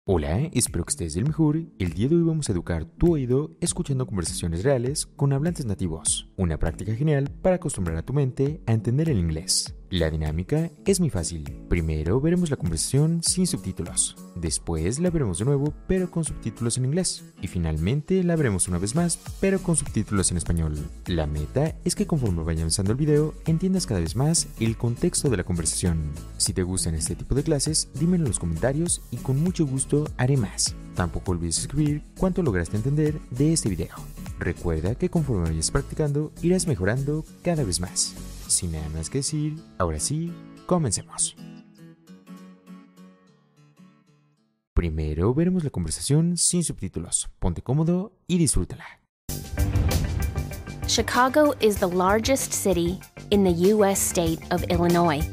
Hola, espero que estés del mejor. El día de hoy vamos a educar tu oído escuchando conversaciones reales con hablantes nativos. Una práctica genial para acostumbrar a tu mente a entender el inglés. La dinámica es muy fácil. Primero veremos la conversación sin subtítulos. Después la veremos de nuevo, pero con subtítulos en inglés. Y finalmente la veremos una vez más, pero con subtítulos en español. La meta es que conforme vaya avanzando el video, entiendas cada vez más el contexto de la conversación. Si te gustan este tipo de clases, dímelo en los comentarios y con mucho gusto haré más. Tampoco olvides escribir cuánto lograste entender de este video. Recuerda que conforme vayas practicando, irás mejorando cada vez más. Sin nada más que decir, ahora sí, comencemos. Primero veremos la conversación sin subtítulos. Ponte cómodo y disfrútala. Chicago is the largest city in the U.S. state of Illinois.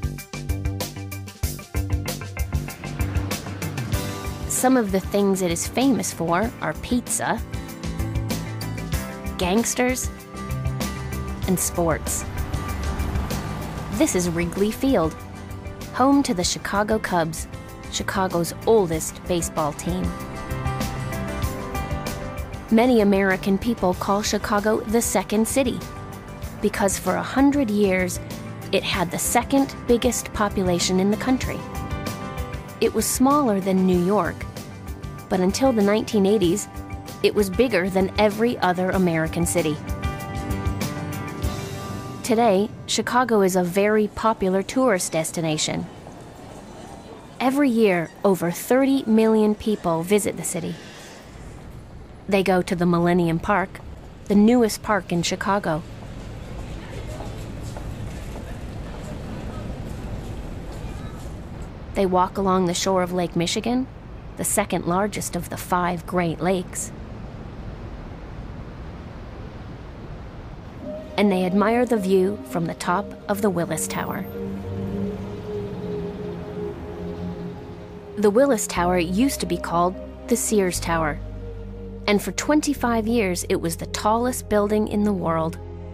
Some of the things it is famous for are pizza, gangsters, and sports. This is Wrigley Field, home to the Chicago Cubs, Chicago's oldest baseball team. Many American people call Chicago the Second City because for 100 years it had the second biggest population in the country. It was smaller than New York, but until the 1980s, it was bigger than every other American city. Today, Chicago is a very popular tourist destination. Every year, over 30 million people visit the city. They go to the Millennium Park, the newest park in Chicago. They walk along the shore of Lake Michigan, the second largest of the 5 Great Lakes. And they admire the view from the top of the Willis Tower. The Willis Tower used to be called the Sears Tower, and for 25 years it was the tallest building in the world.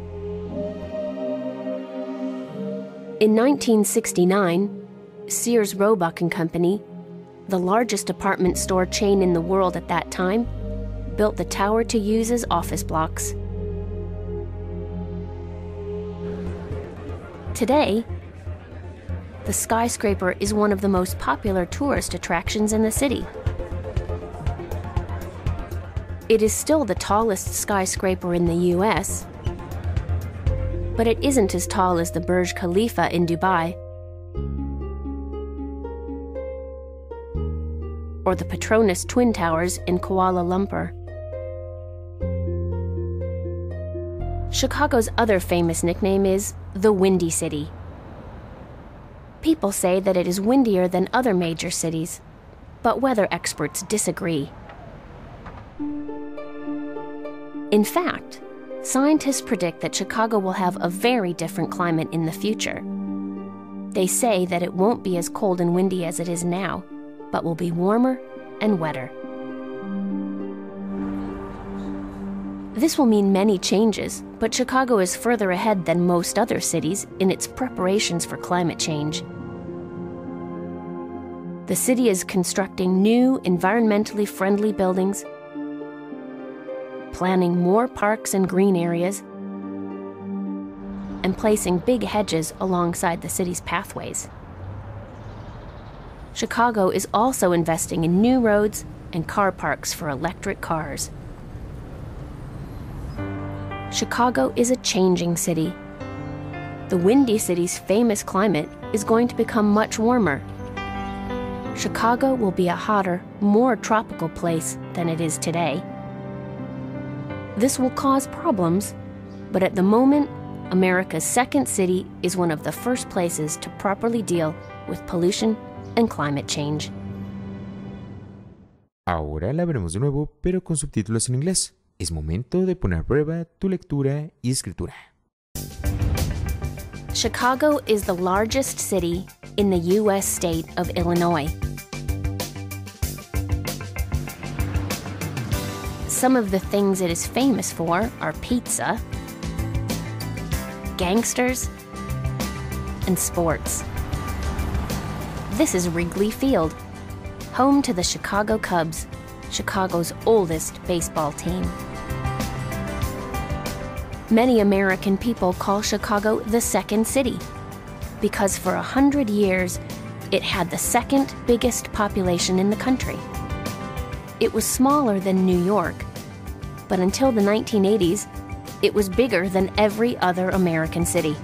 In 1969, Sears Roebuck and Company, the largest department store chain in the world at that time, built the tower to use as office blocks. Today, the skyscraper is one of the most popular tourist attractions in the city. It is still the tallest skyscraper in the US, but it isn't as tall as the Burj Khalifa in Dubai or the Petronas Twin Towers in Kuala Lumpur. Chicago's other famous nickname is the Windy City. People say that it is windier than other major cities, but weather experts disagree. In fact, scientists predict that Chicago will have a very different climate in the future. They say that it won't be as cold and windy as it is now, but will be warmer and wetter. This will mean many changes, but Chicago is further ahead than most other cities in its preparations for climate change. The city is constructing new, environmentally friendly buildings, planning more parks and green areas, and placing big hedges alongside the city's pathways. Chicago is also investing in new roads and car parks for electric cars. Chicago is a changing city. The Windy City's famous climate is going to become much warmer. Chicago will be a hotter, more tropical place than it is today. This will cause problems, but at the moment, America's second city is one of the first places to properly deal with pollution and climate change. Ahora la veremos de nuevo, pero con subtítulos en inglés. Es momento de poner a prueba tu lectura y escritura. Chicago is the largest city in the U.S. state of Illinois. Some of the things it is famous for are pizza, gangsters, and sports. This is Wrigley Field, home to the Chicago Cubs, Chicago's oldest baseball team. Many American people call Chicago the second city, because for 100 years, it had the second biggest population in the country. It was smaller than New York, but until the 1980s, it was bigger than every other American city.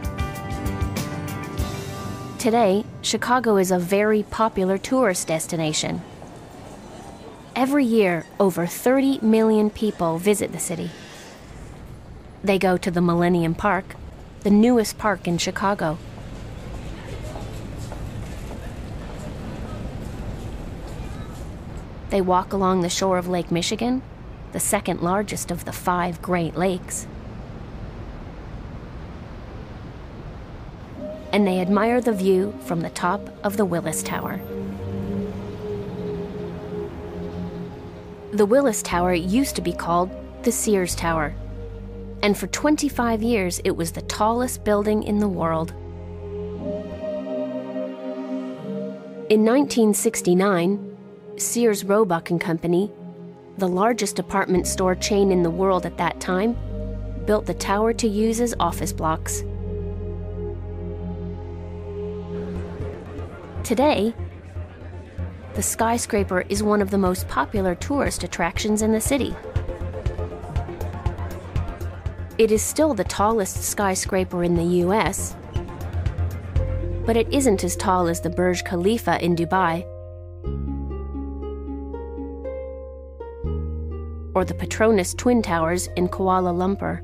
Today, Chicago is a very popular tourist destination. Every year, over 30 million people visit the city. They go to the Millennium Park, the newest park in Chicago. They walk along the shore of Lake Michigan, the second largest of the 5 Great Lakes. And they admire the view from the top of the Willis Tower. The Willis Tower used to be called the Sears Tower, and for 25 years it was the tallest building in the world. In 1969, Sears Roebuck and Company, the largest department store chain in the world at that time, built the tower to use as office blocks. Today, the skyscraper is one of the most popular tourist attractions in the city. It is still the tallest skyscraper in the US, but it isn't as tall as the Burj Khalifa in Dubai or the Petronas Twin Towers in Kuala Lumpur.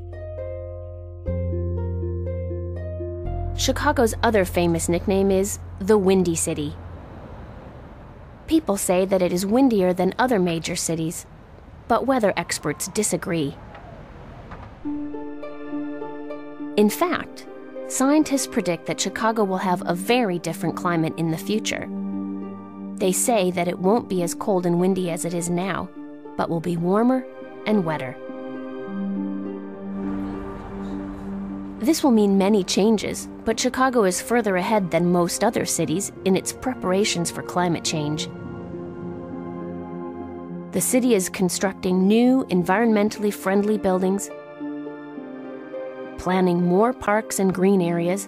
Chicago's other famous nickname is the Windy City. People say that it is windier than other major cities, but weather experts disagree. In fact, scientists predict that Chicago will have a very different climate in the future. They say that it won't be as cold and windy as it is now, but will be warmer and wetter. This will mean many changes, but Chicago is further ahead than most other cities in its preparations for climate change. The city is constructing new, environmentally friendly buildings, planning more parks and green areas,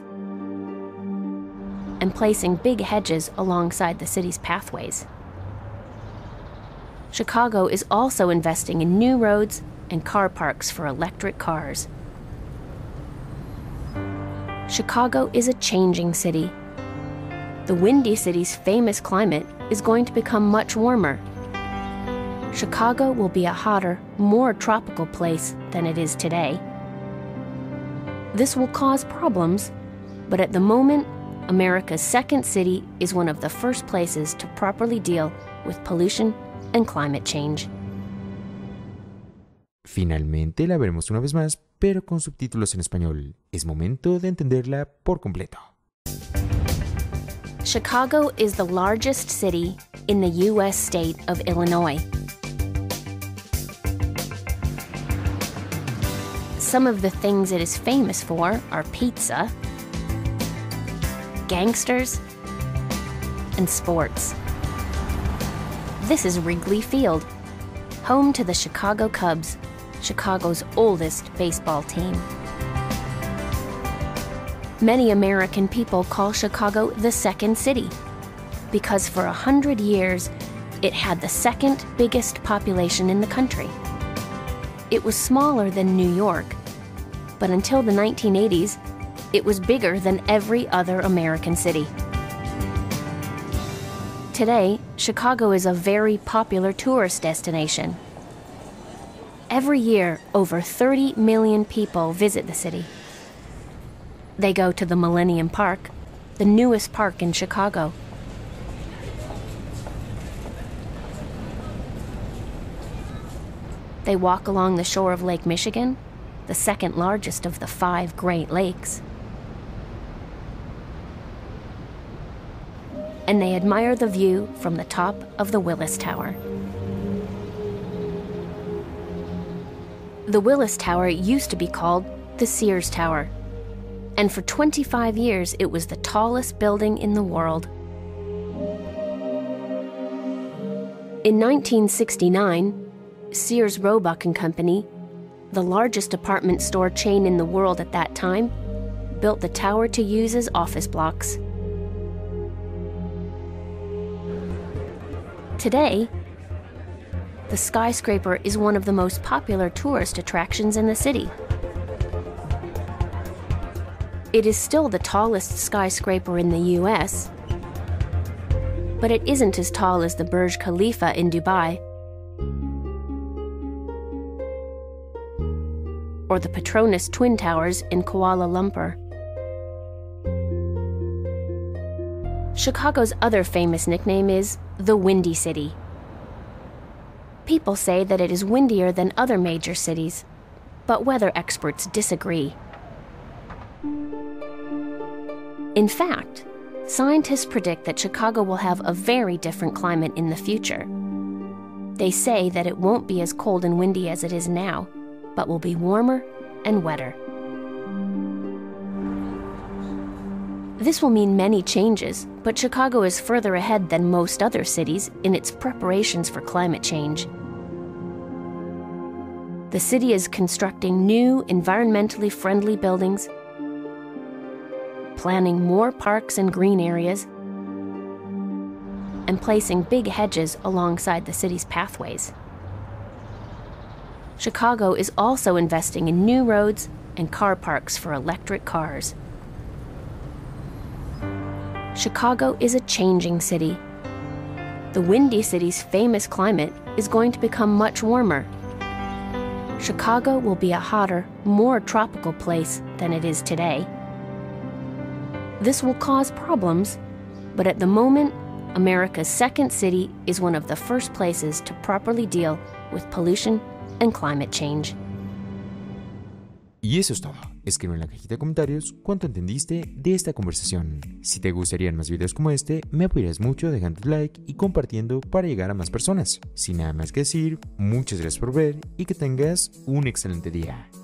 and placing big hedges alongside the city's pathways. Chicago is also investing in new roads and car parks for electric cars. Chicago is a changing city. The Windy City's famous climate is going to become much warmer. Chicago will be a hotter, more tropical place than it is today. This will cause problems, but at the moment, America's second city is one of the first places to properly deal with pollution and climate change. Finalmente la veremos una vez más, pero con subtítulos en español. Es momento de entenderla por completo. Chicago is the largest city in the U.S. state of Illinois. Some of the things it is famous for are pizza, gangsters, and sports. This is Wrigley Field, home to the Chicago Cubs, Chicago's oldest baseball team. Many American people call Chicago the second city, because for 100 years, it had the second biggest population in the country. It was smaller than New York, but until the 1980s, it was bigger than every other American city. Today, Chicago is a very popular tourist destination. Every year, over 30 million people visit the city. They go to the Millennium Park, the newest park in Chicago. They walk along the shore of Lake Michigan, the second largest of the 5 Great Lakes. And they admire the view from the top of the Willis Tower. The Willis Tower used to be called the Sears Tower, and for 25 years it was the tallest building in the world. In 1969, Sears Roebuck and Company, the largest department store chain in the world at that time, built the tower to use as office blocks. Today, the skyscraper is one of the most popular tourist attractions in the city. It is still the tallest skyscraper in the US, but it isn't as tall as the Burj Khalifa in Dubai or the Petronas Twin Towers in Kuala Lumpur. Chicago's other famous nickname is the Windy City. People say that it is windier than other major cities, but weather experts disagree. In fact, scientists predict that Chicago will have a very different climate in the future. They say that it won't be as cold and windy as it is now, but will be warmer and wetter. This will mean many changes, but Chicago is further ahead than most other cities in its preparations for climate change. The city is constructing new, environmentally friendly buildings, planning more parks and green areas, and placing big hedges alongside the city's pathways. Chicago is also investing in new roads and car parks for electric cars. Chicago is a changing city. The Windy City's famous climate is going to become much warmer. Chicago will be a hotter, more tropical place than it is today. This will cause problems, but at the moment, America's second city is one of the first places to properly deal with pollution and climate change. Y eso es todo. Escribe en la cajita de comentarios cuánto entendiste de esta conversación. Si te gustarían más videos como este, me apoyarías mucho dejando tu like y compartiendo para llegar a más personas. Sin nada más que decir, muchas gracias por ver y que tengas un excelente día.